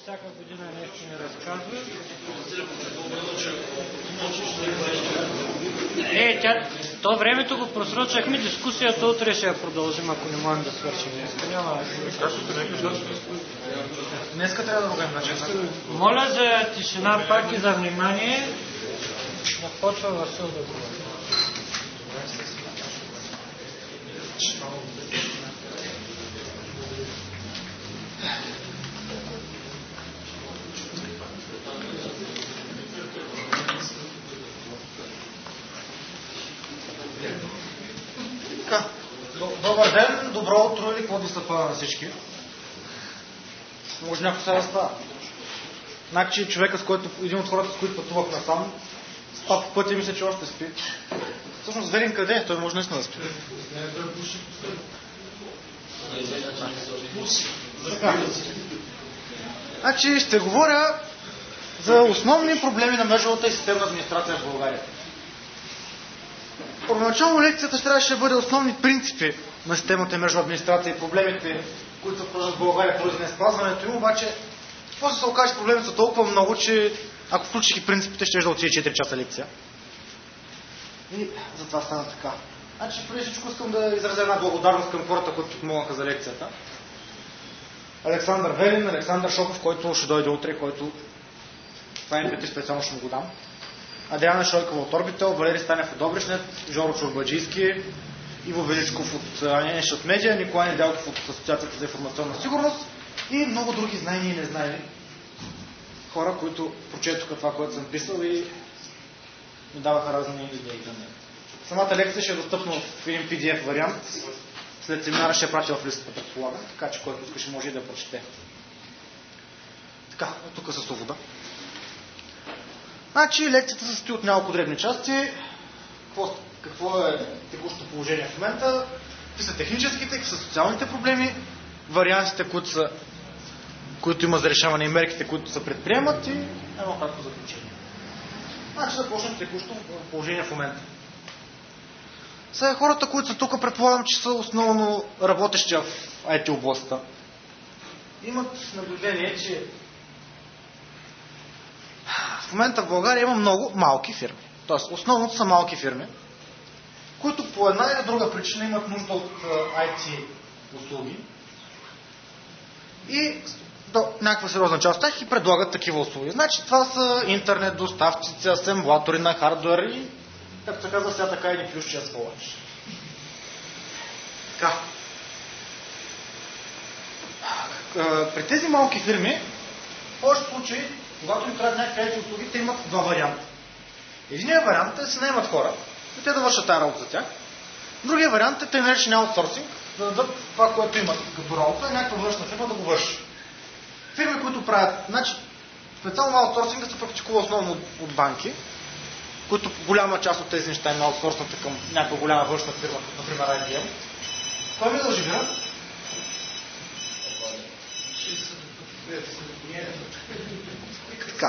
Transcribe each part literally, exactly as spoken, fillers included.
всяка година нещо ни разказва. Е, тя, то времето го просрочахме, дискусията утре ще я продължим, ако не можем да свършим днес. Няма. Днеска трябва да ругаем начин. Моля за тишина пак и за внимание. Започва Васил да говори. Добър ден, добро утро или какво да стъпва на всички. Може някой сега да става. Значи човека, с който, един от хората, с които пътувах насам, спа по пътя и мисля, че още спи. Всъщност Велин къде е? Той може наистина да спи. Така. Значи ще говоря за основни проблеми на мрежовата и системна администрация в България. Първоначално лекцията ще трябваше да бъде основни принципи на системата и мрежова администрация и проблемите, които се продължат в България поради неспазването им, обаче после се окаже, проблемите са толкова много, че ако включих и принципите, ще да отиде четири часа лекция. И затова стана така. Значи, преди всичко искам да изразя една благодарност към хората, които помогнаха за лекцията. Александър Велин, Александър Шопов, който ще дойде утре, който това Ем Пи три специално ще му го дам. Адриана Шойкова от Орбител, Валери Станев от Добричнет, Жоро Чурбаджийски, Иво Величков от Аненеш от Медиа, Николай Недялков от Асоциацията за информационна сигурност и много други знайни и незнайни хора, които прочетоха това, което съм писал и ми даваха разни идеи към него. Самата лекция ще е достъпна в един пи ди еф вариант. След семинара ще я пратя в листата, предполагам, така че който искаше може и да я прочете. Така, тук със свобода. Значи лекцията се състои от няколко дребни части. Какво, какво е текущото положение в момента? Какви са техническите, какви са социалните проблеми, вариантите, които, са, които има за решаване и мерките, които се предприемат и едно кратко заключение. Значи да почнем текущото положение в момента. Сега хората, които са тук, предполагам, че са основно работещи в ай ти областта. Имат наблюдение, че в момента в България има много малки фирми. Тоест, основното са малки фирми, които по една или друга причина имат нужда от ай ти услуги и до някаква сериозна част от тях и предлагат такива услуги. Значи това са интернет доставчици, асемблатори на хардуер и, както се казва, сега така и ни плюсчия сволач. Така. При тези малки фирми, в повечето случаи, когато им трябват някакви ай ти услуги, те имат два варианта. Единият вариант е да се наемат хора и те да вършат тази работа за тях. Другия вариант е те наречен аутсорсинг, да дадат това, което имат като работа и някаква външна фирма да го върши. Фирми, които правят, значи специално аутсорсинга се практикува основно от, от банки, които голяма част от тези неща има аутсорсната към някаква голяма външна фирма, например ай би ем. Кой ми дължи бира? Така.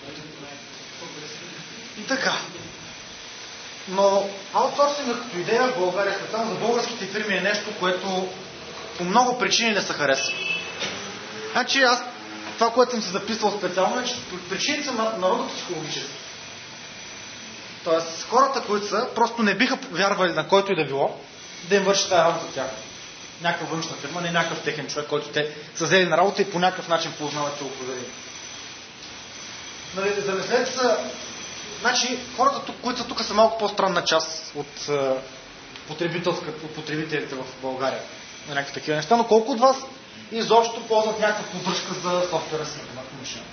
Така. Но аутсорсингът като идея в България, специално за българските фирми, е нещо, което по много причини не се харесва. Значи аз, това, което съм се записал специално, е, че причините са народно-психологически. Тоест, хората, които са, просто не биха вярвали на който и да било, да им върши тази работа за тях. Някаква външна фирма, не някакъв техен човек, който те са взели на работа и по някакъв начин познават и определени. Нали, замислете се, значи хората, които са тук, са малко по-странна част от, от потребителите в България на някакви такива неща, но колко от вас изобщо ползват някаква поддръжка за софтуера си на машина?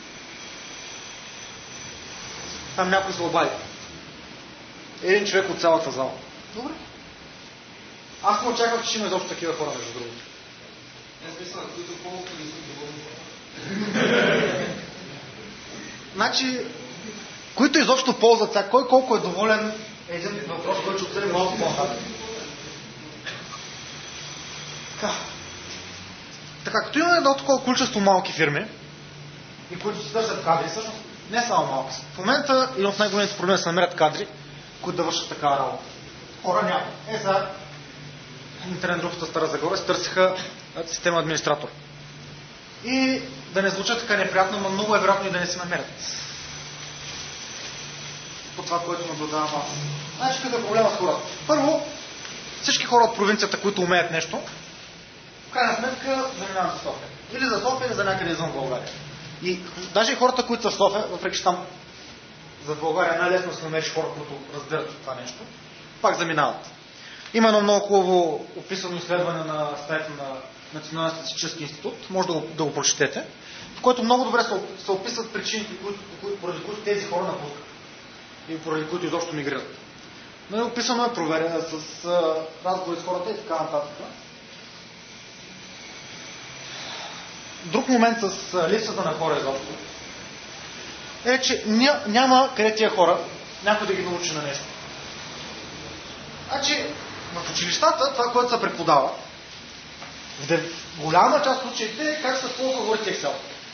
Там някой се обади. Един човек от цялата зала. Добре. Аз не очаквах, че ще има изобщо такива хора, между другото. Аз мисля, които ползват и са доволни. Значи, които изобщо ползват сега, кой колко е доволен, е един въпрос, който ще обсъдим малко по-нататък. Така. Така, като имаме едно такова количество малки фирми, и които се търсят кадри, всъщност не само малки. В момента един от най-големите проблеми се намерят кадри, които да вършат такава работа. Хора няма. Е, сега интернет групата Стара Загора се търсиха система администратор. и да не звучат така неприятно, но много е вероятно и да не се намерят. По това, което наблюдавам аз. Значи какъв е проблема с хората? Първо, всички хора от провинцията, които умеят нещо, в крайна сметка заминават за София. Или за София, или за някъде извън България. И даже и хората, които са в София, въпреки че там за България най-лесно да се намериш хора, които разбират това нещо, пак заминават. Има едно много хубаво описано изследване на сайта на Националния статистически институт, може да го, да го прочетете, в което много добре се, се описват причините, които, поради които тези хора напускат и поради които изобщо мигрират. Но е описано е проверено с а, разговори с хората и така нататък. Друг момент с а, липсата на хора изобщо е, че ня, няма къде тия хора някой да ги научи на нещо. Значи, в училищата това, което се преподава, в голяма част от случаите е как се ползва Word и Excel.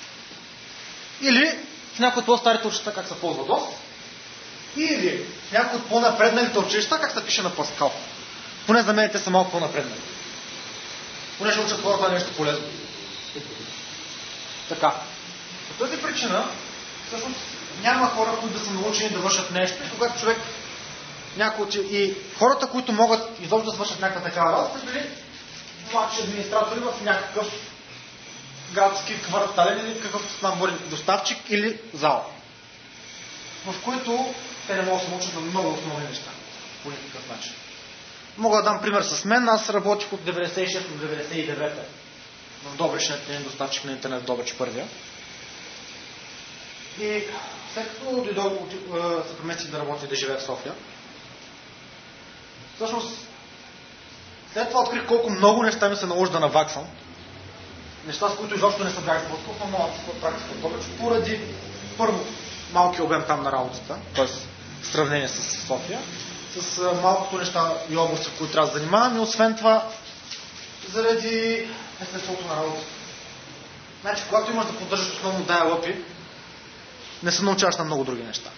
Или в някои от по-старите училища как се ползва DOS. Или в някои от по-напредналите училища как се пише на Pascal. Поне за мен те са малко по-напреднали. Поне ще учат хората нещо полезно. Така. По тази причина, всъщност, няма хора, които да са научени да вършат нещо. И когато човек някой... И хората, които могат изобщо да свършат някаква такава работа, са били младши администратори в някакъв градски квартален или какъв набор доставчик или зал, в които те не могат да се научат на много основни неща по никакъв начин. Мога да дам пример с мен. Аз работих от деветдесет и шеста до деветдесет и девета в Добричният един доставчик на интернет в Добрич първия. И след като дойдох, се преместих да работя и да живея в София, всъщност след това открих колко много неща ми се наложи да наваксам. Неща, с които изобщо не се бях сблъскал, но моята практика в Добрич, поради първо малкия обем там на работата, т.е. в сравнение с София, с малкото неща и области, в които трябва да се занимавам, и освен това заради естеството на работата. Значи, когато имаш да поддържаш основно dial-up-и, не се научаваш на много други неща.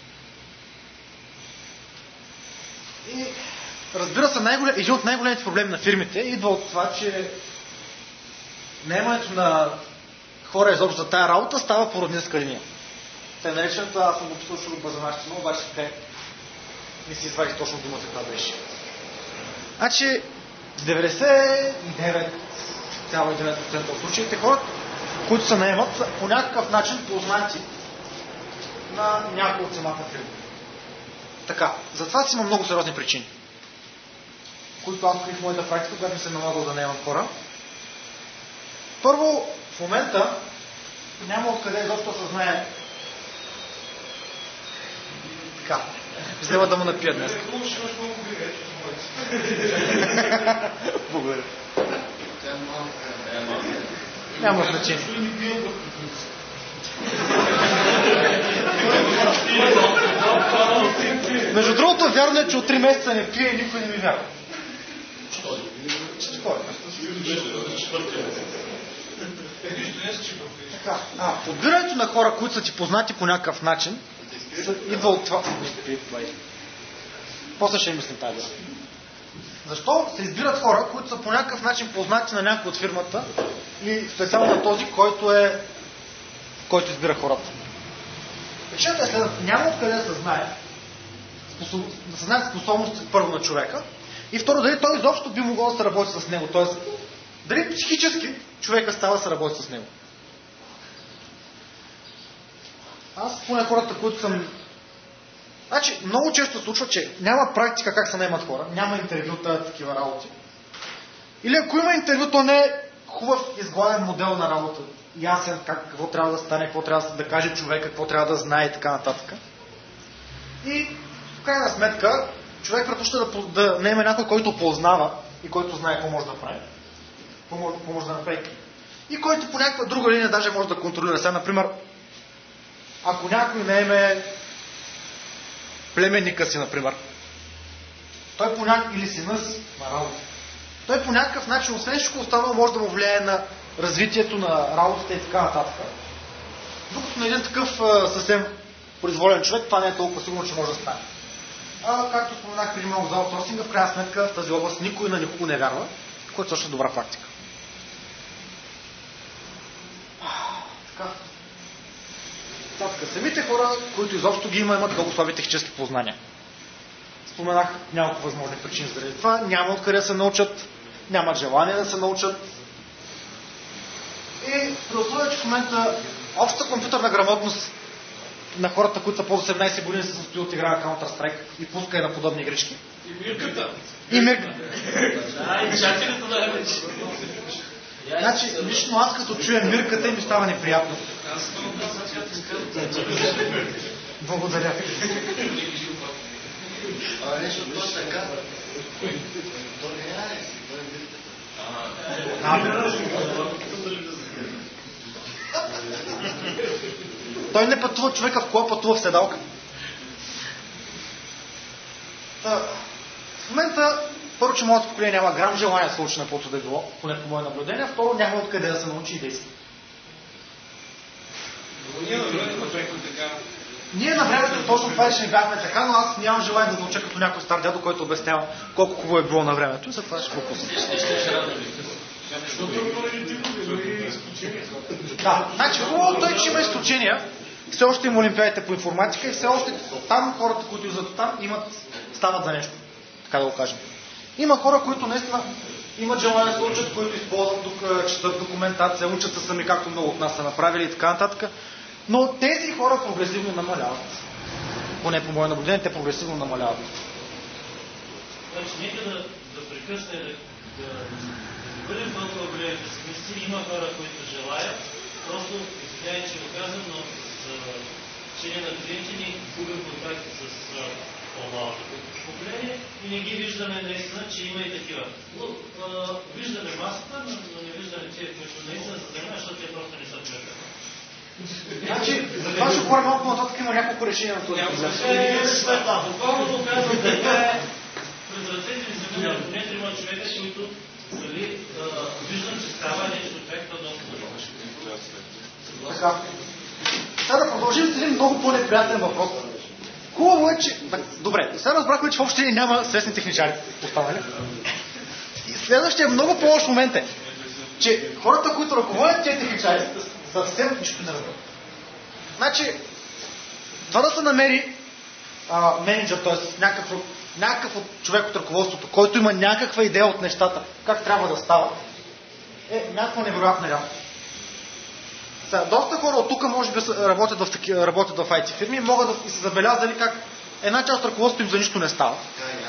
И разбира се, най-голем, един от най-големите проблеми на фирмите идва от това, че наемането на хора изобщо за тая работа става по роднинска линия. Те наречената, аз съм го послушал базанащина, обаче те не си извадих точно думата, каква беше. Значи, деветдесет и девет цяло и девет процента от случаите хората, които се наемат, са по някакъв начин познати на някой от самата фирма. Така, затова си има много сериозни причини, които аз открих в моята практика, когато ми се налагал да наемам хора. Първо, в момента няма откъде изобщо се знае. Така, взема да му напия днес. Благодаря. Няма значение. Между другото, вярно е, че от три месеца не пие и никой не ми вярва. Така, а, подбирането на хора, които са ти познати по някакъв начин, идва от това. После ще мислим тази. Защо се избират хора, които са по някакъв начин познати на някой от фирмата и специално на този, който е който избира хората? Причината е следната. Няма откъде да се знае способ... да се знае способности първо на човека и второ, дали той изобщо би могъл да се работи с него. Тоест, дали психически човека става да се работи с него. Аз поне хората, които съм... Значи, много често случва, че няма практика как се наемат хора, няма интервюта, такива работи. Или ако има интервю, то не е хубав изгладен модел на работа. Ясен как, какво трябва да стане, какво трябва да каже човек, какво трябва да знае и така нататък. И в крайна сметка, човек предпочита да, да наеме някой, който познава и който знае какво може да прави. Какво може, какво може да направи. И който по някаква друга линия даже може да контролира. Сега, например, ако някой наеме племенника си, например, той по някакъв, или сина си, на работа, той по някакъв начин, освен всичко останало, може да му влияе на развитието на работата и така нататък. Докато на един такъв а, съвсем произволен човек, това не е толкова сигурно, че може да стане. А, както споменах преди много за аутсорсинга, в крайна сметка в тази област никой на никого не вярва, което също е добра практика. сметка. Самите хора, които изобщо ги има, имат много слаби технически познания. Споменах няколко възможни причини заради това. Няма откъде да се научат, нямат желание да се научат. И при условие, че в момента общата компютърна грамотност на хората, които са по осемнайсет години, се състои от игра на Counter-Strike и пуска и на подобни игрички. И мирката. И мирката. Да, и чакането да е вече. Значи, лично аз като чуя мирката и ми става неприятно. Благодаря. А нещо то така. То не е. Той не пътува човека в кола, пътува в седалка. Та, в момента, първо, че моето поколение няма грам желание да се учи на каквото да е било, поне по мое наблюдение, второ, няма откъде да се научи и действа. Но ние на времето направихме така. Ние на времето точно това ще не бяхме така, но аз нямам желание да науча като някой стар дядо, който обяснява колко хубаво е било на времето и затова ще го пусна. Да, значи хубавото е, че има изключения. Все още има олимпиадите по информатика и все още там хората, които излизат там, имат, стават за нещо. Така да го кажем. Има хора, които наистина имат желание да се учат, които използват, четат документация, учат се сами, както много от нас са направили и така нататък. Но тези хора прогресивно намаляват. Поне по мое наблюдение, те прогресивно намаляват. Значи, нека да, да прекъсне, да, да, да бъдем толкова големи песимисти. Има хора, които желаят. Просто, извиняй, че го казвам, но с течение на годините ни губим контакти с по-малкото поколение и не ги виждаме наистина, че има и такива. Но, а, виждаме масата, но, но не виждаме тия, които наистина се занимават, защото те просто не са човека. Значи, за това ще говоря малко нататък, има няколко решения на този проблем. Буквално го казвам, така е през ръцете ми заминали поне трима човека, които виждам, че става нещо човек, то доста добро. Така. Сега да продължим с един много по-неприятен въпрос. Хубаво е, че... Добре, сега разбрахме, че въобще няма свестни техничари останали. И следващия много по-лош момент е, че хората, които ръководят тези техничари, съвсем нищо не разбират. Значи, това да се намери а, менеджер, т.е. някакъв, някакъв от човек от ръководството, който има някаква идея от нещата, как трябва да става, е някаква невероятна работа. Сега, доста хора от тук може би работят в, таки, работят в ай ти фирми и могат да и се забелязали как една част от ръководството им за нищо не става.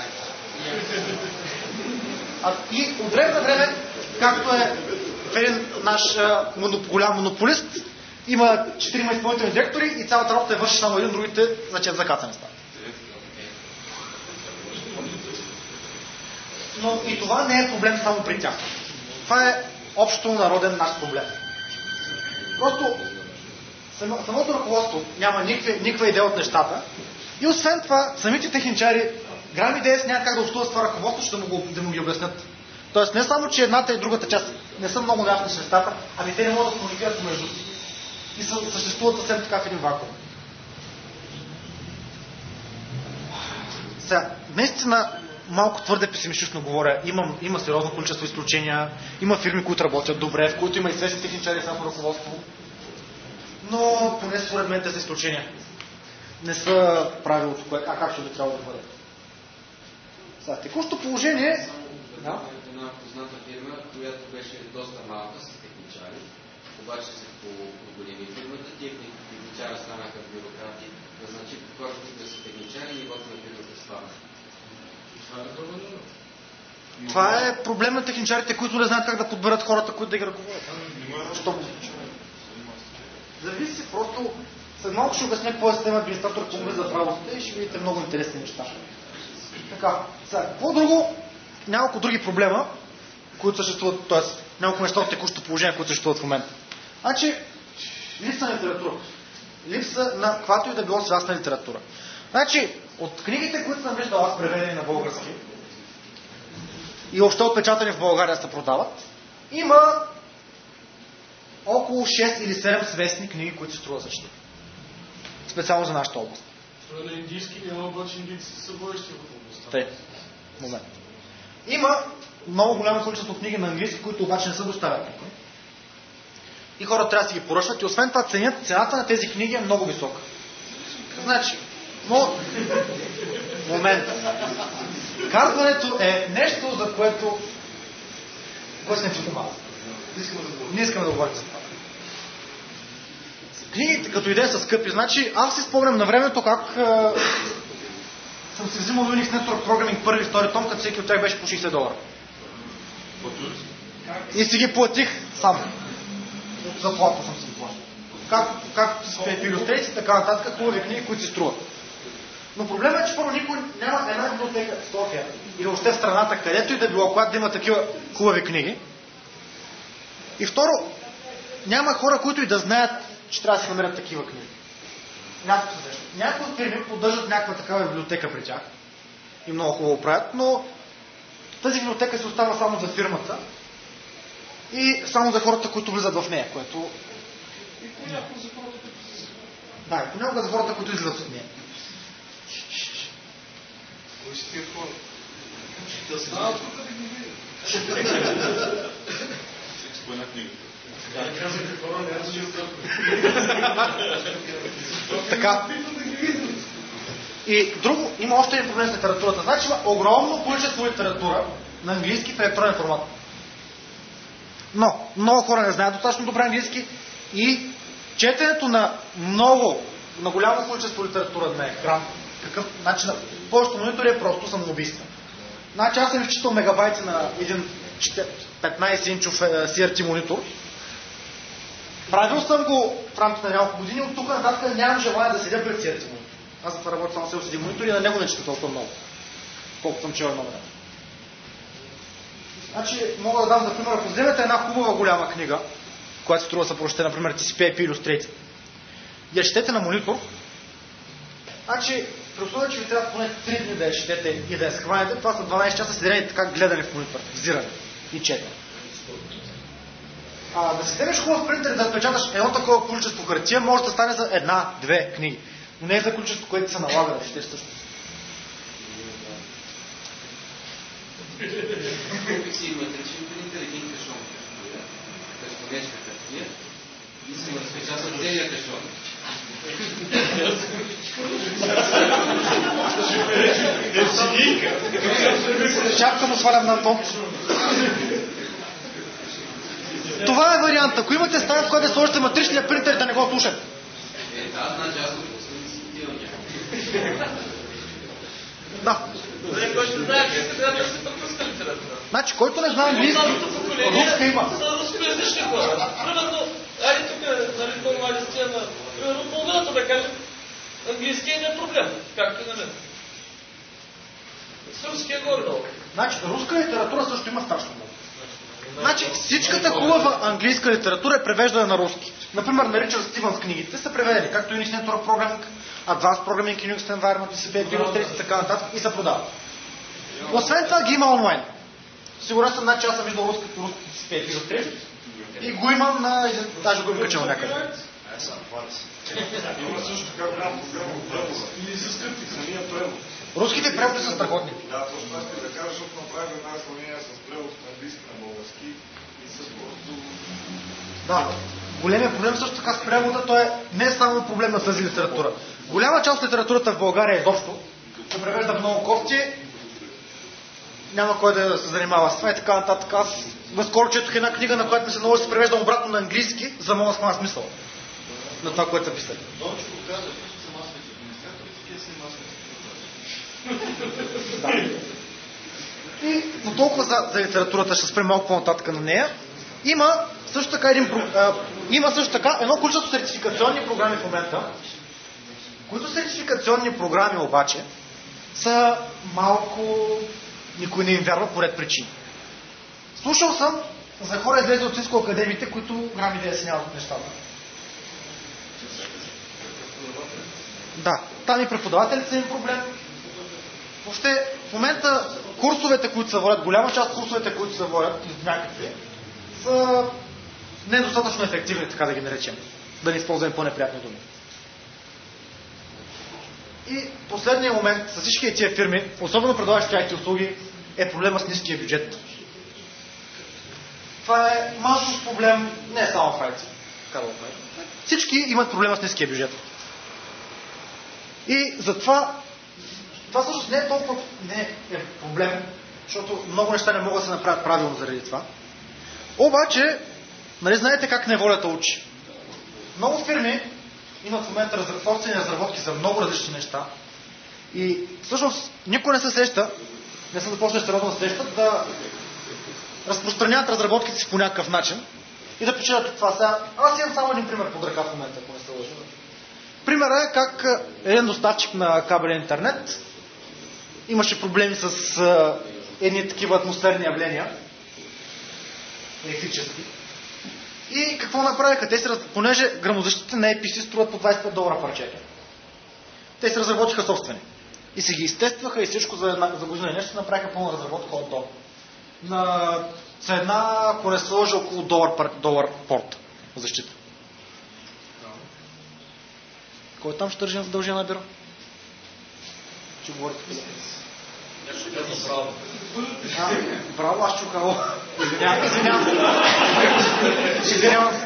А, и от време на време, както е в един наш а, моноп, голям монополист, има четирима изпълнителни директори и цялата работа е върши само един, другите значи за каца не става. Но и това не е проблем само при тях. Това е общо народен наш проблем. Просто самото ръководство няма никаква, никаква идея от нещата и освен това самите техничари грам идея с няма как да общуват с това ръководство, ще да му, да му ги обяснят. Тоест не само, че едната и другата част не са много ясни с нещата, ами те не могат да комуникират помежду си. И съществуват съвсем така в един вакуум. Сега, наистина малко твърде песимистично говоря. Има, има сериозно количество изключения, има фирми, които работят добре, в които има известни техничари само ръководство. Но поне според мен тези изключения не са правилото, а как ще би трябвало да бъде. Сега, текущото положение... Да? Една позната фирма, която беше доста малка с техничари, обаче се по-големи фирмата, тия техничари станаха бюрократи, значи когато да са техничари, нивото на фирмата стана. Това е проблем на техничарите, които не знаят как да подберат хората, които да ги ръководят. Що го случва? Зависи, просто след малко ще обясня какво е система администратор по за правосъдие и ще видите много интересни неща. Така, сега, какво друго? Няколко други проблема, които съществуват, т.е. няколко неща от текущото положение, които съществуват в момента. Значи, липса на литература. Липса на каквато и да било свясна литература. Значи, от книгите, които съм виждал аз преведени на български и още отпечатани в България се продават, има около шест или седем свестни книги, които се струва за чета. Специално за нашата област. Това на индийски няма, обаче индийците са водещи в областта. Тъй, момент. Има много голямо количество книги на английски, които обаче не са доставят. и хората трябва да си ги поръчват и освен това цената, цената на тези книги е много висока. Значи, но... Момент. Картването е нещо, за което... Кой се не чука малко? Не искаме да говорим за това. Книгите като идея са скъпи. Значи, аз си спомням на времето как е, съм си взимал Unix Network Programming първи и втори том, като всеки от тях беше по шейсет долара. И си ги платих сам. От заплата съм си ги платил. Както, както с илюстрации, така нататък, хубави книги, които си струват. Но проблемът е, че първо никой няма една библиотека в София или въобще в страната, където и да било, когато да има такива хубави книги. И второ, няма хора, които и да знаят, че трябва да се намерят такива книги. Някакво се срещат. Някои фирми поддържат някаква такава библиотека при тях и много хубаво правят, но тази библиотека се остава само за фирмата и само за хората, които влизат в нея, което... И понякога за хората, които са... Да, и понякога за хората, които излизат от нея. Кои си тия хора? А, тук да ги видя. Всеки по една книга. Така. И друго, има още един проблем с литературата. Значи има огромно количество литература на английски в електронен формат. Но много хора не знаят достатъчно добре английски и четенето на много, на голямо количество литература на екран, какъв начин, повечето монитори е просто самоубийство. Значи аз съм изчитал мегабайти на един петнайсет инчов си ар ти монитор. Правил съм го в рамките на няколко години, от тук нататък нямам желание да седя пред си ар ти монитор. Аз затова работя само с ел си ди монитор и на него не чета толкова много, колкото съм чел едно време. Значи мога да дам за пример, ако вземете една хубава голяма книга, която струва да се прочете, например ти си пи ай пи Illustrated, я четете на монитор, значи при условие, че ви трябва поне три дни да я четете и да я схванете, това са дванайсет часа седени така гледане в монитор, взиране и четене. А, да си вземеш хубав принтер и да отпечаташ едно такова количество хартия, може да стане за една-две книги. Но не е за количество, което се налага да четеш всъщност. Купих си матричен принтер, един кашон. Безконечна хартия и съм разпечатал целият кашон. Шапка му свалям на Антон. Това е вариант. Ако имате стая, в която да сложите матричния принтер, да не го слушат. Е, да, значи аз го посъдим. Да. Който знае английски, трябва да се пътуска литература. Значи, който не знае английски, руска има. За рускоязични хора. Примерно, айде тук, нали, по-мали сцена, примерно половината да кажем, английски не е проблем, както и на мен. Сръбски е горе-долу. Значи, руска литература също има страшно много. Значи, всичката хубава английска литература е превеждана на руски. Например, на Ричард Стивънс книгите са преведени, както Unix Network Programming, Advanced Programming in Unix Environment, си пи ай пи Illustrated и така нататък и се продават. Освен това ги има онлайн. Сигурен съм, значи аз съм виждал руски си пи ай пи Illustrated и го имам на един, даже го им качал някъде. Има също така голяма програма от превода. Или за скъпи, самия превод. Руските преводи са страхотни. Да, точно аз ще да кажа, защото направим една сравнение с превод на английски на български и са просто... Да, големия проблем също така с превода, то е не само проблем на тази литература. Голяма част от литературата в България изобщо се превежда много кофти, няма кой да се занимава с това и така нататък. Аз наскоро четох една книга, на която ми се наложи да се превеждам обратно на английски, за да мога да схвана смисъл на това, което са писали. Дончо го каза, че съм аз като администратор и такива са и аз Да. И но толкова за, за литературата, ще спрем малко по-нататък на нея. Има също така, един, а, има също така едно количество сертификационни програми в момента, които сертификационни програми обаче са малко... Никой не им вярва по ред причини. Слушал съм за хора излезе от Cisco академиите, които грам идея си нямат от нещата. Да, там и преподавателите са им проблем. Въобще, в момента курсовете, които се водят, голяма част от курсовете, които се водят, някакви, са недостатъчно ефективни, така да ги наречем. Да не използваме по-неприятни думи. И последният момент с всички тия фирми, особено предлагащи ай ти услуги, е проблема с ниския бюджет. Това е масов проблем не само в ай ти. казвам. Всички имат проблема с ниския бюджет. И затова това всъщност не е толкова не е проблем, защото много неща не могат да се направят правилно заради това. Обаче, нали знаете как неволята учи? Много фирми имат в момента собствени разработки за много различни неща и всъщност никой не се сеща, не са започнали сериозно да сещат, да разпространяват разработките си по някакъв начин и да печелят от това. Сега, аз имам само един пример под ръка в момента, ако не се лъжа. Примерът е как един доставчик на кабелен интернет имаше проблеми с а, едни такива атмосферни явления, електрически. И какво направиха? Те се, понеже грамозащитите на Ей Пи Си струват по двайсет и пет долара парчето. Те се разработиха собствени. И си ги изтестваха и всичко за, една, за година и нещо направиха пълна разработка от долу. На цена, ако не се лъжа, около долар, долар порт защита. Кой там ще държи дължи на бюро? Ще говорите къде? А, браво, аз чукало. Извинявам, извинявам. Извинявам.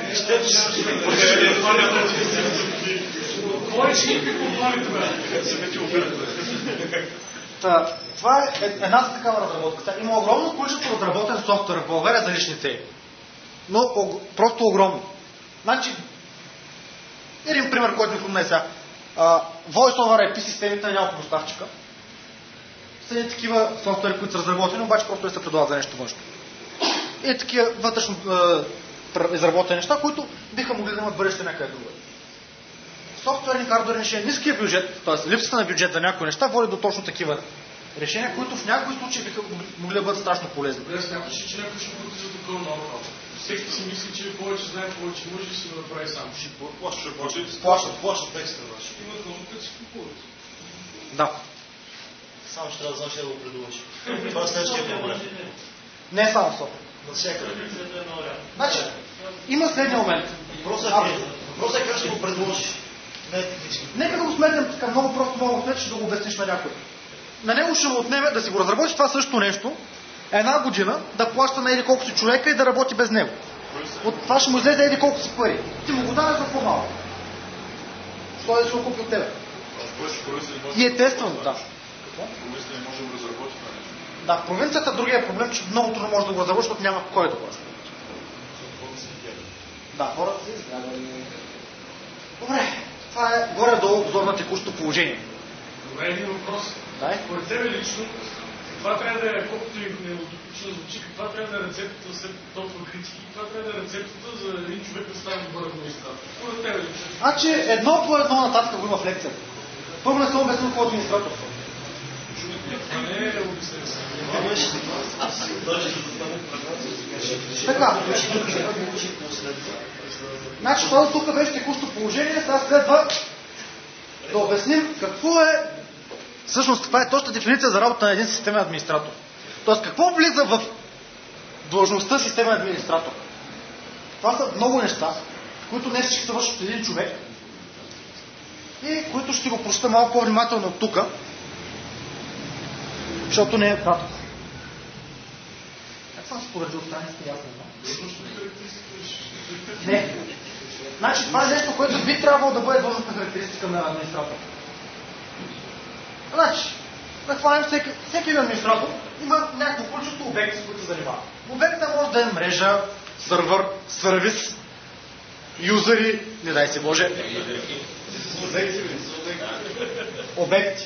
Това е една такава разработка. Има огромно количество разработен софтуер в България за лични цели. Но просто огромно. Значи, един пример, който ми помня сега. Voice over Ай Пи системите на няколко доставчика са и такива софтуери, които са разработени, обаче просто не се предлагат за нещо външно. И такива вътрешно е, изработени неща, които биха могли да имат бъдеще някъде друга. Софтуерни хардуерни решения, ниския бюджет, т.е. липсата на бюджет за някои неща, води до точно такива решения, които в някои случаи биха могли да бъдат страшно полезни. Добре, смяташ, че някой ще бъде за такова много работа. Всеки си мисли, че повече знае, повече може и си го направи сам. Ще плащат, плащат, плащат, плащат екстра. Имат много, като си купуват. Да. Само ще трябва да знаеш да го предложи. Това е следващия проблем. Не само софтуер. Навсякъде. Значи, има следния момент. Въпросът е как ще го предложиш. Не е технически. Нека да го сметнем така много просто, много сметнем, ще да го обясниш на някой. На него ще му отнеме да си го разработи това също нещо, една година да плаща на еди колко си човека и да работи без него. От това ще му излезе еди колко си пари. Ти му го дадеш за по-малко. Що да се го купи от тебе? И е тествано, да. Провинцията не може да го разработи това нещо. Да, в провинцията другия проблем, че много трудно може да го разработи, защото няма кой да го разработи. Да, хората се изгледали. Добре, това е горе-долу обзор на текущото положение. Добре, един въпрос. Дай. Според тебе лично, каква трябва да е, колкото и неутопично звучи, каква трябва да е рецептата след толкова критики, каква трябва да е рецептата за един човек да стане добър администратор? Според тебе лично. Значи едно по едно нататък го има в лекцията. Първо не съм обяснил какво е администратор. Това не е обяснено. Така. Значи това тук беше текущо положение, сега следва да обясним какво е всъщност това е точна дефиниция за работа на един системен администратор. Тоест какво влиза в длъжността системен администратор. Това са много неща, които не всички се вършат от един човек и които ще го прочета малко по-внимателно от тук, защото не е кратко. Как съм споредил страниците, ясно? Не. Значи това е нещо, което би трябвало да бъде длъжностна характеристика на администратор. Значи, да хванем всеки, всеки администратор има някакво количество обекти, с които се занимава. Обекта може да е мрежа, сървър, сервис, юзери, не дай се Боже. Обекти.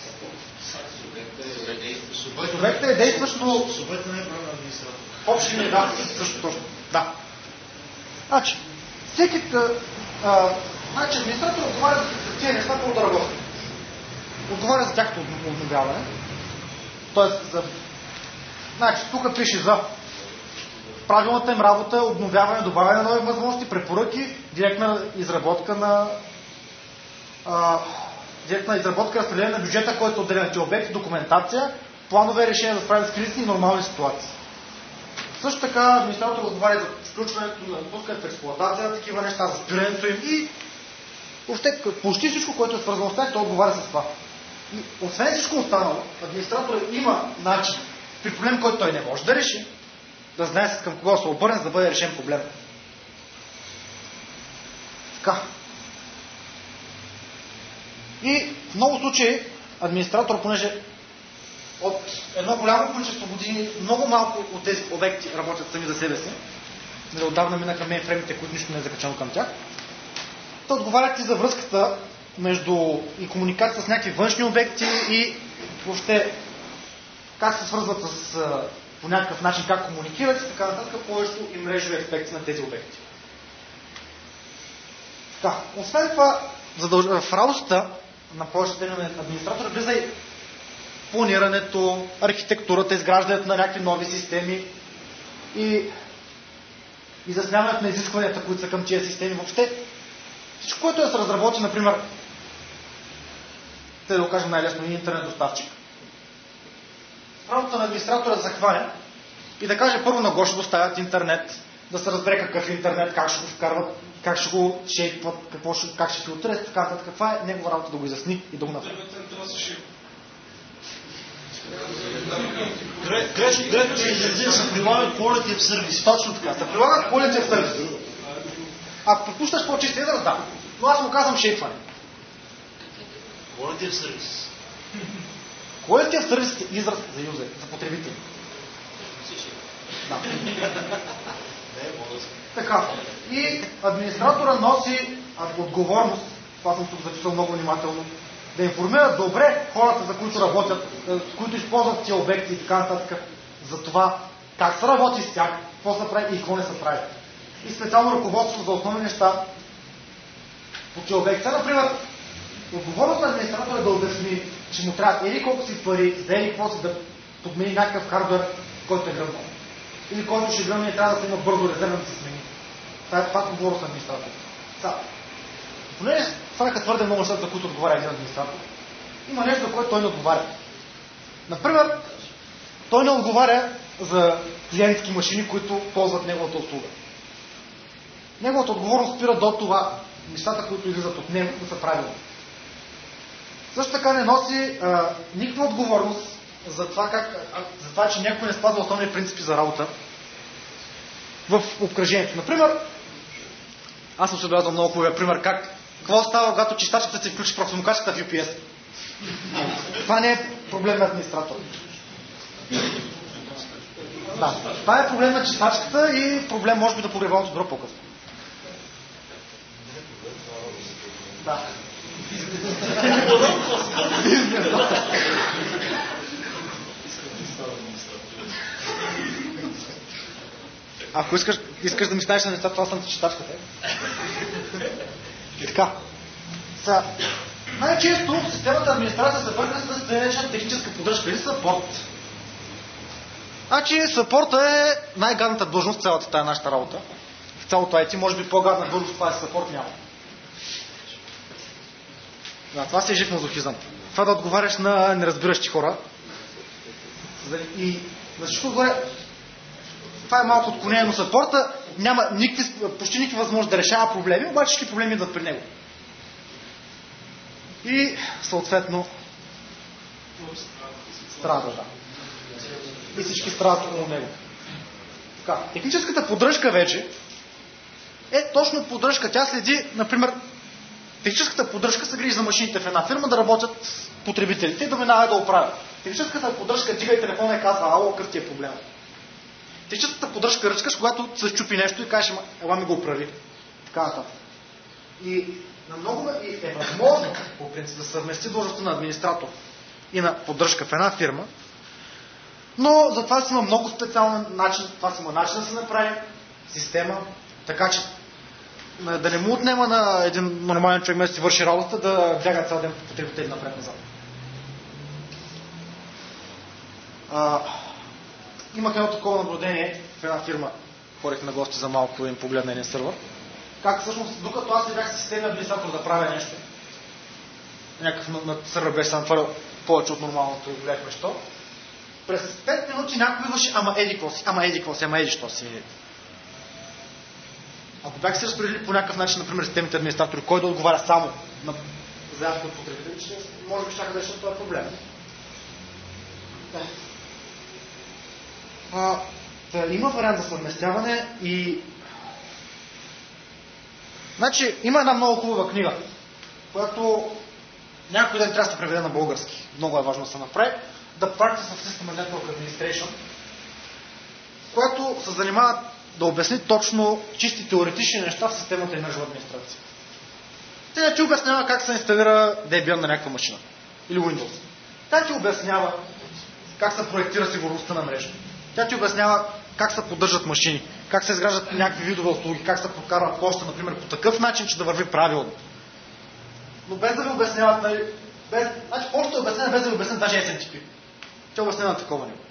Субектът е действащ, но субектът не е правен администратор. общи не да, също точно. Да. Значи, всеки а, значи, администратор отговаря за тези неща по да работи. Отговаря за тяхното обновяване. Тоест, за... Значи, тук пише за правилната им работа, обновяване, добавяне на нови възможности, препоръки, директна изработка на а, директна изработка, разпределение на бюджета, който е отделен на тези обекти, документация, планове решения за справяне с кризисни и нормални ситуации. Също така администратор отговаря за включването на пускане в експлоатация на такива неща, за спирането им и въобще почти всичко, което е свързано с тях, той отговаря с това. И освен всичко останало, администраторът има начин при проблем, който той не може да реши, да знае с към кого се обърне, за да бъде решен проблем. Така. И в много случаи администратор, понеже от едно голямо количество години много малко от тези обекти работят сами за себе си, отдавна минаха мейнфреймите, които нищо не е закачано към тях, те отговарят и за връзката между и комуникация с някакви външни обекти и въобще как се свързват с, по някакъв начин, как комуникират и така нататък повечето и мрежови аспекти на тези обекти. Така, освен това, задълж... в работата на повечето на администратора влиза и планирането, архитектурата, изграждането на някакви нови системи и изясняването на изискванията, които са към тия системи. Въобще, всичко, което е с разработи, например, те да го кажем най-лесно, и интернет доставчик. Работата на администратора да се хваля и да каже първо на го ще доставят интернет, да се разбере какъв е интернет, как ще го вкарват, как ще го шейпват, какво ще, как ще филтрират, така нататък. Каква е негова работа да го изясни и да го направи. Третото изразение се прилагат quality of service. Точно така. Се прилагат quality of service. Ако пропущаш по-чист израз, да. Но аз му казвам шейпване. Quality of service. Quality of service е израз за юзер, за потребители. Да. Така. И администратора носи отговорност, това съм тук записал много внимателно, да информират добре хората, за които работят, които използват тия обекти и така нататък, за това как се работи с тях, какво се прави и какво не се прави. И специално ръководство за основни неща по тия обекти. Например, отговорност на администратора е да обясни, че му трябва или колко си пари, за или какво си да подмени някакъв хардуер, който е гръмнал. Или който ще гръмне и трябва да се има бързо резервно да се смени. Това е това отговорност на администратора. Сега, понеже станаха твърде много неща, за които отговаря един администратор, има нещо, за което той не отговаря. Например, той не отговаря за клиентски машини, които ползват неговата услуга. Неговата отговорност спира до това, нещата, които излизат от него, да са правилни. Също така не носи а, никаква отговорност за това, как, а, за това, че някой не спазва основни принципи за работа в обкръжението. Например, аз съм се отбелязал много хубавия пример, как какво става, когато чистачката се включи професионалкачката в Ю Пи Ес. Това не е проблем на администратора. Да, това е проблем на чистачката и проблем може би да погребалното бюро по-късно. Да. Ако искаш, искаш да ми станеш на нещата, това съм чистачката. И така. Са, най-често системата администрация се върга с наречена техническа поддръжка или съпорт. Значи съпорта е най-гадната длъжност в цялата тая нашата работа. В цялото ай ти, може би по-гадна длъжност, това е съпорт няма. Да, това си е жив мазохизъм. Това да отговаряш на неразбиращи хора. И на всичко отгоре, това е малко отклонение, но съпорта няма никакви, почти никакви възможности да решава проблеми, обаче всички проблеми идват при него. И съответно страда, да. И всички страдат около него. Така, техническата поддръжка вече е точно поддръжка. Тя следи, например, техническата поддръжка се грижи за машините в една фирма да работят потребителите и да минава да оправят. Техническата поддръжка дига и телефона и казва: ало, какъв ти е проблем? Техническата поддръжка ръчкаш, когато се щупи нещо и кажеш: ела ми го оправи. Така нататък. И на много е възможно, по принцип, да съвмести длъжността на администратор и на поддръжка в една фирма, но за това си има много специален начин, това си има начин да се направи система, така че да не му отнема на един нормален човек да си върши работа, да бяга цял ден по потребители напред-назад. А, имах едно такова наблюдение в една фирма, ходих на гости за малко да им погледна един сървър. Как всъщност, докато аз не бях системен администратор да правя нещо, някакъв на сървър беше се натворил повече от нормалното и гледахме що, през пет минути някой идваше: ама еди какво си, ама еди какво си, ама еди що си. Ако бях се разпределили по някакъв начин, например, системните администратори, кой да отговаря само на заявка от потребители, може би ще да решат това проблем. А, да, има вариант за съвместяване и Значи, има една много хубава книга, която някой ден трябва да се преведе на български. Много е важно да се направи. The Practice of System and Network Administration, която се занимава да обясни точно чисти теоретични неща в системата и мрежова администрация. Тя ти обяснява как се инсталира Debian на някаква машина. Или Windows. Тя ти обяснява как се проектира сигурността на мрежа. Тя ти обяснява как се поддържат машини, как се изграждат някакви видове услуги, как се прокарва почта, например, по такъв начин, че да върви правилно. Но без да ви обясняват, нали, без... Значи, почта обяснява, без да ви обясняват даже ес ем ти пи. Тя обяснява на такова ниво.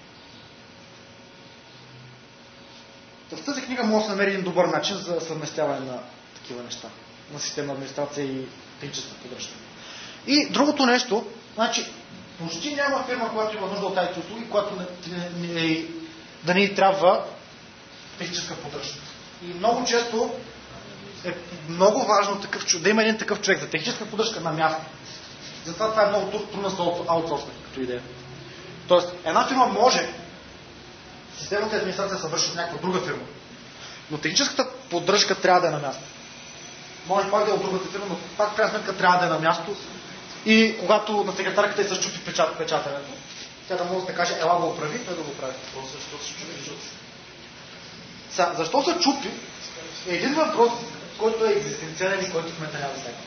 В тази книга може да се намери един добър начин за съвместяване на такива неща. На системна администрация и техническа поддръжка. И другото нещо, значи, почти няма фирма, която има нужда от ай ти услуги, която не, не, не, да не й трябва техническа поддръжка. И много често е много важно такъв, да има един такъв човек за техническа поддръжка на място. Затова това е много трудно за аутсорсване като идея. Тоест, една фирма може системната администрация се върши от някаква друга фирма, но техническата поддръжка трябва да е на място. Може пак да е от другата фирма, но пак в крайна сметка трябва да е на място. И когато на секретарката й се щупи печат, печатането, тя да може да каже, ела го оправи, той да го прави. Защо се чупи? Са, защо се чупи е един въпрос, който е екзистенциален и който в момента няма да сега.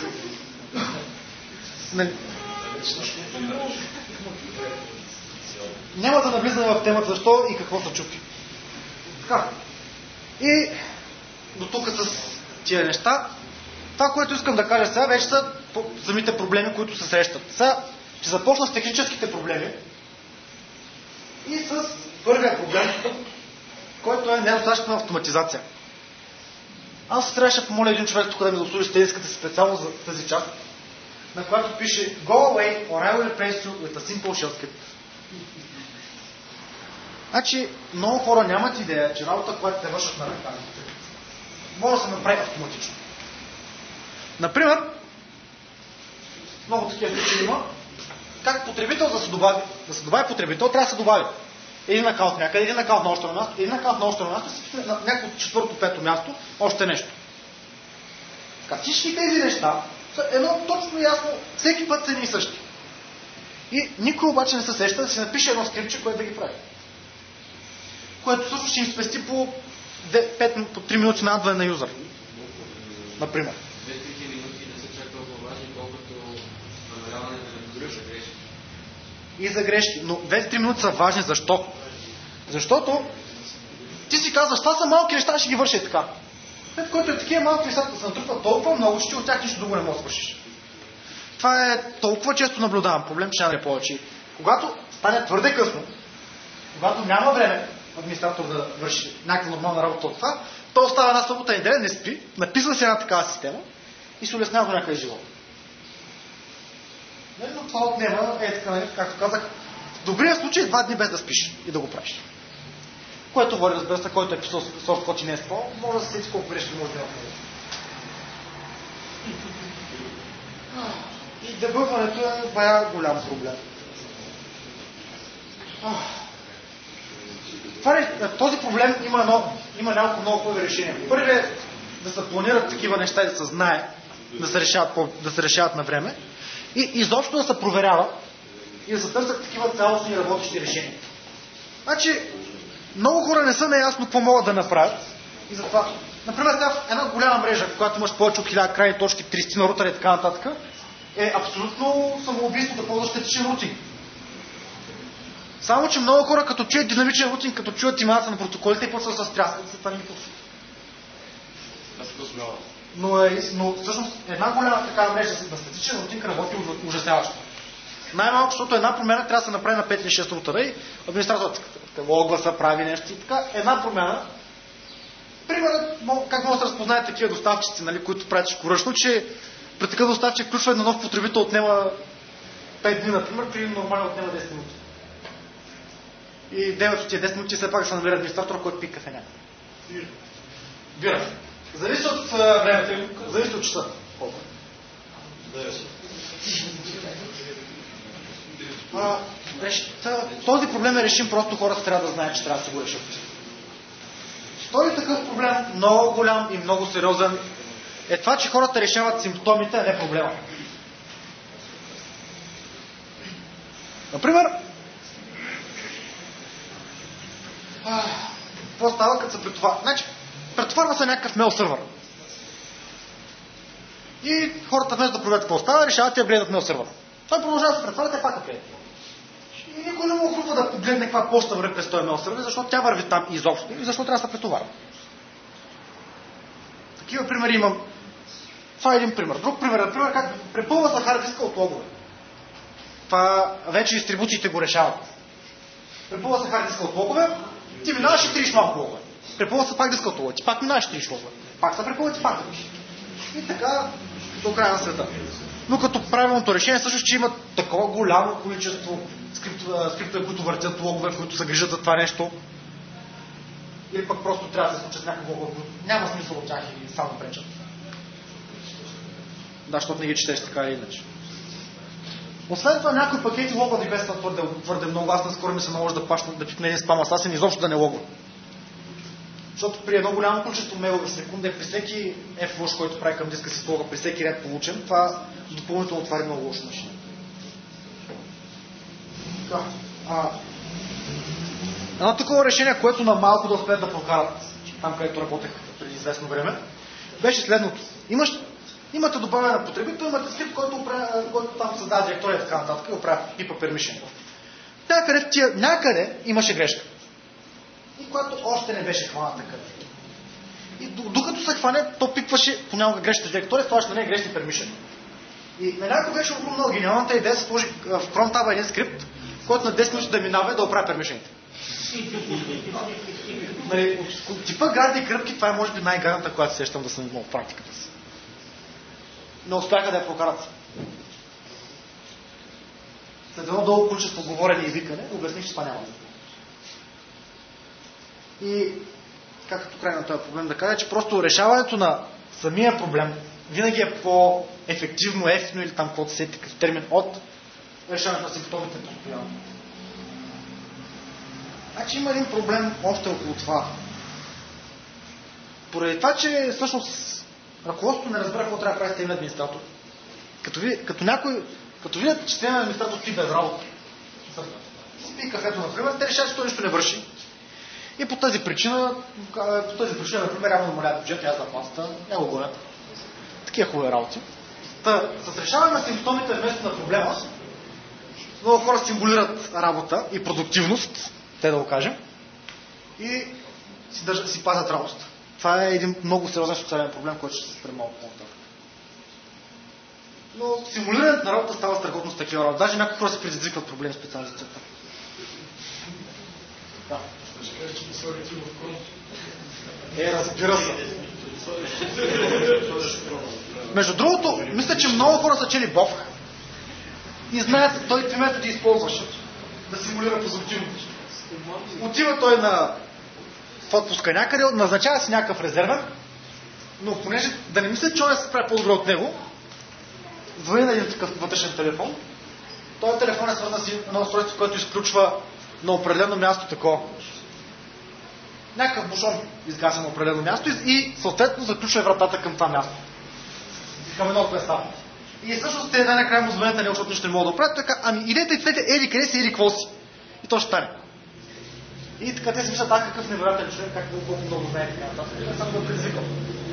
Нали? Няма да навлизаме в темата защо и какво се чупи. Така. И до тук с тия неща. Това, което искам да кажа сега, вече са самите проблеми, които се срещат. Сега ще започна с техническите проблеми и с първия проблем, който е недостатъчна автоматизация. Аз трябваше да помоля един човек тук да ми да услужи стедиската си специално за тази част, на която пише Go away or I will replace you with a simple shell script. Значи, много хора нямат идея, че работа, която те вършат на ръка, може да се направи автоматично. Например, много такива случаи има, как потребител да се добави, да се добави потребител, трябва да се добави един акаунт някъде, един акаунт на още на място, един акаунт на още на място, на някакво четвърто, пето място, още нещо. Така, всички тези неща са едно точно ясно, всеки път са едни и същи. И никой обаче не се сеща да си напише едно скрипче, което да ги прави. Което също ще им спести по, пет, по три минути на адване на юзър. Например. две-три минути не са чак толкова важни, колкото намаляване на грешки. И за грешки. Но две-три минути са важни. Защо? Защото ти си казваш, това са малки неща, ще ги върши така. След което е такива малки неща, да се натрупват толкова много, че от тях нищо друго не можеш да свършиш. Това е толкова често наблюдавам. Проблем, че няма да е повече. Когато стане твърде късно, когато няма време администратор да върши някаква нормална работа от това, то остава една събота неделя, не спи, написва си една такава система и се улеснява до някъде живота. Но това отнема, е така, както казах, в добрия случай два дни без да спиш и да го правиш. Което води, разбира се, който е писал софт код и не е спал, може да се сети колко грешки може да има в него. И дебъгването е бая голям проблем. Този проблем има, едно, има няколко много хубави решения. Първият е да се планират такива неща и да се знае, да се решават, по, да се решават на време и изобщо да се проверява и да се търсят такива цялостни работещи решения. Значи, много хора не са наясно какво могат да направят и затова, например, една голяма мрежа, в която имаш повече от хиляда крайни точки, триста на рутера и така нататък, е абсолютно самоубийство да ползваш статичен рутинг. Само, че много хора, като чуят динамичен рутинг, като чуят имената на протоколите, и почват да се стряскат, се това не пусва. Но, е, но всъщност една голяма такава мрежа на статичен рутинг работи ужасяващо. Най-малко, защото една промяна трябва да се направи на пет или шест рутера и администраторът логва се прави нещо и така. Една промяна, примерно, как може да се разпознаят такива доставчици, нали, които правят шкуръчно, че при такъв доставчик включване на нов потребител отнема пет дни, например, при нормално отнема десет минути. И девет от тия десет минути все пак се намери администратор, който пика кафе някакъв. Бира. Зависи от времето, зависи от часа. Колко? А, този проблем е решим, просто хората трябва да знаят, че трябва да се го решат. Втори такъв проблем, много голям и много сериозен, е това, че хората решават симптомите, а не проблема. Например, какво става като се претоварва? Значи, претоварва се някакъв мейл сървър. И хората вместо да проверят какво става, решават да гледат мейл сървър. Той продължава да се претваря, те пак да гледат. И никой не му хрупва да погледне каква почта върви през този мейл сървър, защото тя върви там изобщо и защо трябва да се претоварва. Такива примери имам. Това е един пример. Друг пример, например, как препълва за хард диска от логове. Това вече дистрибуциите го решават. Препълва се хард диска от логове, ти минаваш и триш малко логове. Препълва се пак диска от логове, ти пак минаваш и триш логове. Пак се препълва, ти пак триш. И така до края на света. Но като правилното решение също, че има такова голямо количество скриптове, които въртят логове, които се грижат за това нещо. Или пък просто трябва да се случат някакво логове, няма смисъл от тях и само пречат. Да, защото не ги четеш така или иначе. Освен това, някои пакети логват и без това твърде, твърде много. Аз наскоро ми се наложи да плащам да пипне един спам асасин, изобщо да не логва. Защото при едно голямо количество мейлове в секунда, при всеки F-лъж, който прави към диска си слога, при всеки ред получен, това допълнително отваря много лошо машина. А, едно такова решение, което на малко да успеят да прокарат там, където работех преди известно време, беше следното. Имаш, имате добавяне на потребител, имате скрипт, който, който там създава директория и така нататък и оправя пипа permission. Някъде, тия, някъде имаше грешка. И която още не беше хваната къде. И докато се хване, то пикваше понякога грешната директория, това ще не е грешни permission. И на някой беше много гениалната идея да се сложи в Chrome Tab един скрипт, който на десет минути да минава и да оправя пермишените. Нали, от типа гадни кръпки, това е може би най-гадната, която сещам да съм имал в практиката си. Не успяха да я прокарат. След едно дълго количество говорене и викане, обясних, че това няма. И както край на този проблем да кажа, че просто решаването на самия проблем винаги е по-ефективно, ефтино или там каквото сети като термин от решаването на симптомите постоянно. Значи има един проблем още около това. Поради това, че всъщност ръководството не разбира какво трябва да прави системен администратор. Като, ви, като, някой, като видят, че системен администратор спи без работа, спи кафето, например, те решават, че той нищо не върши. И по тази причина, по тази причина, например, явно намаляват бюджет, аз заплатата, няма го гонят. Такива хубави работи. Та, с решаване на симптомите вместо на проблема, много хора симулират работа и продуктивност, те да го кажем, и си, държат, си пазят работата. Това е един много сериозен социален проблем, който ще се спре малко по-нататък. Но симулирането на работа става страхотно с такива работа. Даже някои хора се предизвикват проблем специално за целта. Да. Ще кажа, че послагате в Chrome. Е, разбира се. Между другото, мисля, че много хора са чели Бог и знаят, той какви методи използваше да симулира продуктивност. Отива той на в отпуска някъде, назначава си някакъв резервен, но понеже да не мисля, че он се справя по-добре от него, звъни на един такъв вътрешен телефон. Този телефон е свързан с едно устройство, което изключва на определено място такова. Някакъв бушон изгася на определено място и съответно заключва вратата към това място. Към едно представа. И всъщност те най-накрая му звънят, защото нищо не мога да оправят, така, ами идете и цвете, ели къде си, ели какво си. И то ще стане. И така те си мислят, аз какъв невероятен човек, как колко много знае така нататък. Не съм го предизвикал.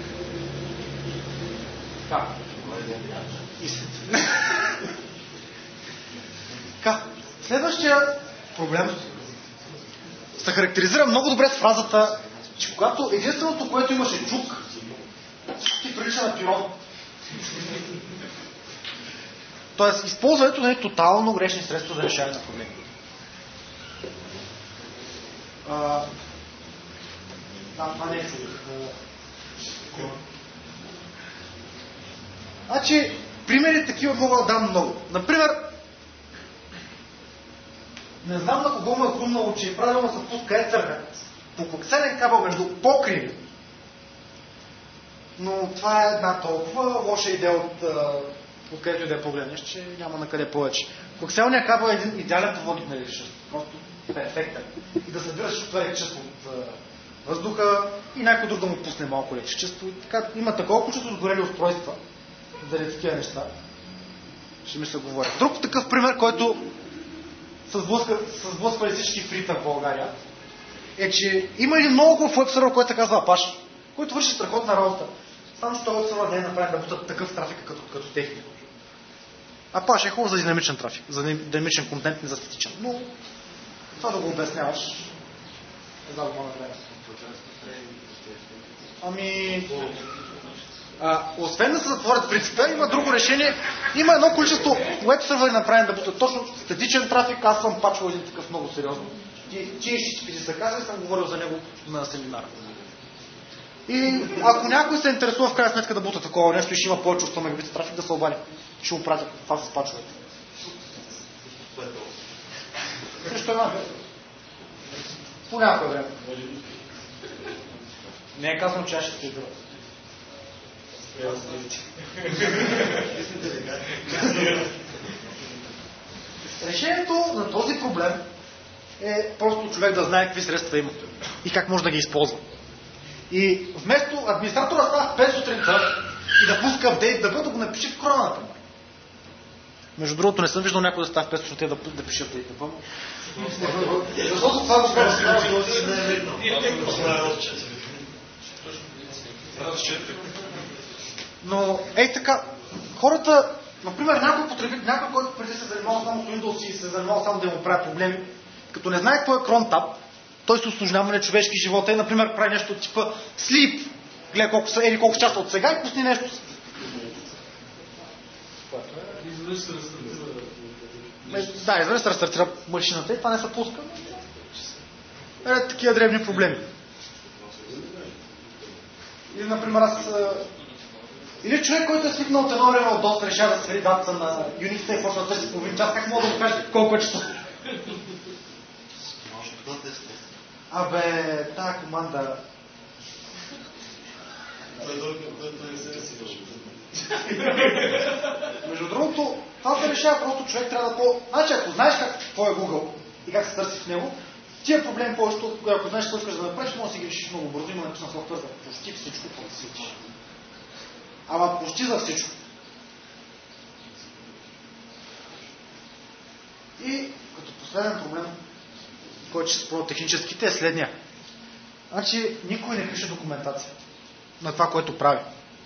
Така. Така. Следващия проблем се характеризира много добре с фразата, че когато единственото, което имаше чук, ти прилича на пирон. Тоест, използването на тотално грешни средства за решаване на проблеми. А, да, това не е чук. Значи, примери такива мога да дам много. Например, не знам на кого му е хрумнало, че правилно се пуска Ethernet по коаксиален кабел между покриви. Но това е една толкова лоша идея от, от където и да я погледнеш, че няма на къде повече. Коаксиалният кабел е един идеален проводник на електричество. Просто перфектен. И да събираш това електричество от въздуха и някой друг да му пусне малко електричество. И така, има такова количество сгорели устройства заради такива неща. Ще ми се говори. Друг такъв пример, който се сблъсквали всички фрита в България, е, че има един много хубав веб-сървър, който се казва Apache, който върши страхотна работа. Само че този веб-сървър не е направен да бутат такъв трафик като, като техния. Apache е хубав за динамичен трафик, за динамичен контент, не за статичен. Но това да го обясняваш е за да го направя. Ами... А, освен да се затворят принципа, има друго решение. Има едно количество веб-сървъри направени да бутат точно статичен трафик. Аз съм пачвал един такъв много сериозно. Ти ейч ти ти се казва и съм говорил за него на семинар. И ако някой се интересува в крайна сметка да бута такова нещо и ще има повече от сто мегабита трафик, да се обади. Ще му пратя това с пачовете. Срещу една време. По някое време. Не е казано, че аз ще се избера. Решението на този проблем е просто човек да знае какви средства има и как може да ги използва. И вместо администратора става в пет сутринта и да пуска апдейт, да бъде да го напише в кроната. Между другото, не съм виждал някой да става в пет сутринта да, да пише апдейт. Защото това го става Но, ей така, хората, например, някой потребител, някой, който преди се занимава само с Windows и се занимава само да му прави проблеми, като не знае какво е Cron Tab, той се усложнява на човешки живота и, например, прави нещо от типа Sleep, гледа колко са, ели колко часа от сега и пусни нещо. Да, изведнъж се рестартира машината и това не се пуска. Е, такива древни проблеми. Или, например, аз... Или човек, който е свикнал от едно време от доста, решава да свери дата на Unix и почва да търси половин час, как мога да му кажете колко е часа? Абе, тая команда... Между другото, това се решава, просто човек трябва да по... Значи, ако знаеш как, какво е Google и как се търси в него, тия проблем повечето, ако знаеш какво искаш да направиш, може да си ги решиш много бързо. Има написан софтуер за почти всичко, което си сетиш. Ама почти за всичко. И като последен проблем, който ще спомня техническите, е следния. Значи, никой не пише документация на това, което прави.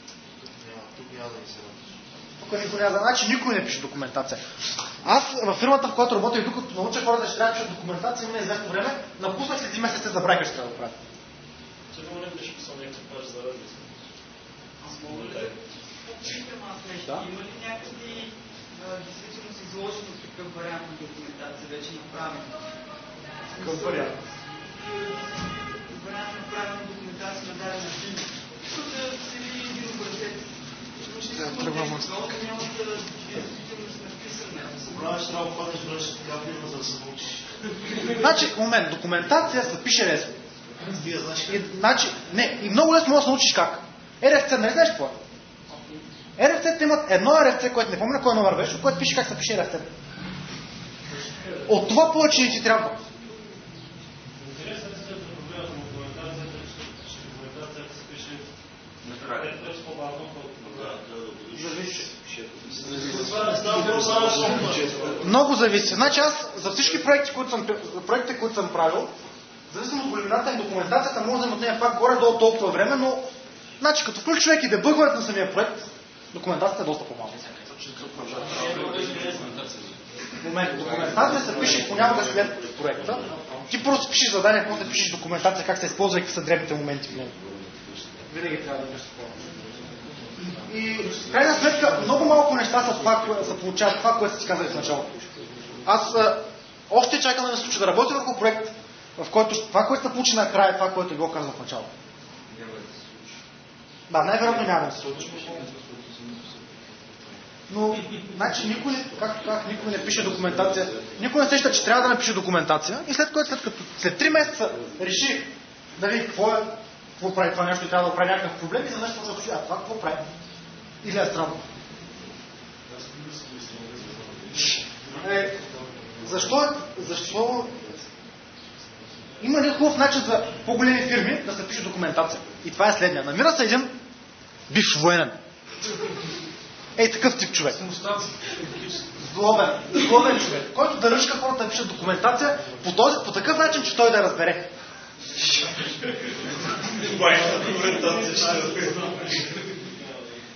Тук никой няма да... Значи, никой не пише документация. Аз във фирмата, в която работя и докато науча хората, че трябва да пишат документация, има известно време, напуснах след един месец, се забравих, че трябва да правя. Сигурно не беше писал някакъв за радио. Аз мога да попитам аз нещо. Има ли някакви действително си изложено такъв вариант на документация, вече направен? Какъв вариант? Вариант на правилна документация на дадена фирма. Тук се види един образец. Тръгвам от това. Няма да действително се написане. Правиш трябва да ходиш браш така фирма, за да се научиш. Значи, момент, документация се пише лесно. И, значи, не, и много лесно можеш да научиш как. ар еф си, не знаеш какво е? ар еф си имат едно ар еф си, което не помня кой номер беше, което пише как се пише ар еф си. От това повече не ти трябва. Интересен е проблемът на документацията, че документацията се пише накрая. Е по-бавно, много зависи. Значи аз за всички проекти, които съм, проекти, които съм правил, зависимо от големината и документацията, може да им отнеме пак горе-долу толкова време, но значи като включи човек и дебъгването на самия проект, документацията е доста по-малка. Момент, документация се пише понякога след проекта. Ти просто пишеш задание, после пишеш документация, как се използва и какви са дребните моменти в него. Винаги трябва да имаш такова. И в крайна сметка много малко неща са това, което се получават, това, което си казали в началото. Аз а, още чакам да ми се случи да работя върху проект, в който това, което се получи накрая, е това, което е било казано в началото. Да, най-вероятно няма да се случи. Но, значи, никой, както казах, никой не пише документация. Никой не сеща, че трябва да напише документация и след което, след като след три месеца реши да види какво е, какво прави това нещо и трябва да прави някакъв проблем и за нещо може да кажа, а това какво прави? И гледа странно. Е, защо, защо има един хубав начин за по-големи фирми да се пише документация. И това е следния. Намира се един бивш военен. Ей, такъв тип човек. Злобен, злобен човек, който да ръчка хората да пишат документация по, този, по такъв начин, че той да разбере. Това е документация, ще разбере.